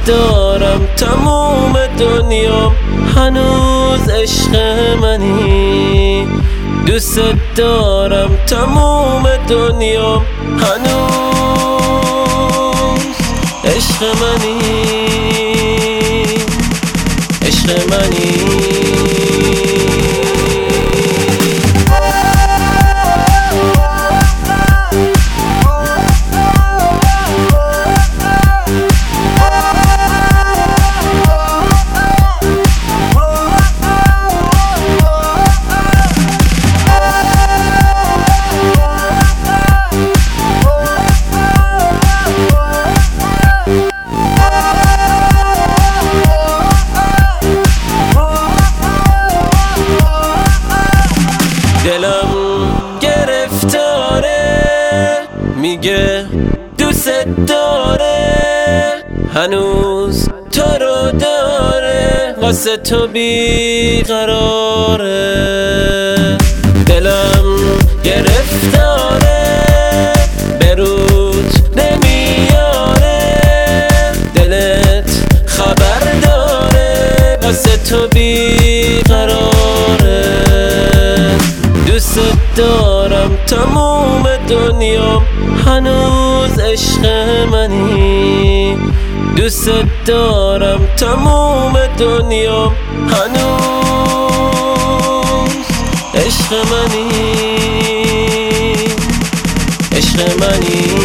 دارم تموم دنیام، هنوز عشق منی. دوست دارم تموم دنیام، هنوز عشق منی، عشق منی. دلم گرفتاره، میگه دوست داره، هنوز تو رو داره، واسه تو بیقراره. دلم گرفتاره، بروت نمیاره، دلت خبر داره، واسه تو بیقراره. دوست دارم تموم دنیام، هنوز عشق منی. دوست دارم تموم دنیام، هنوز عشق منی، عشق منی.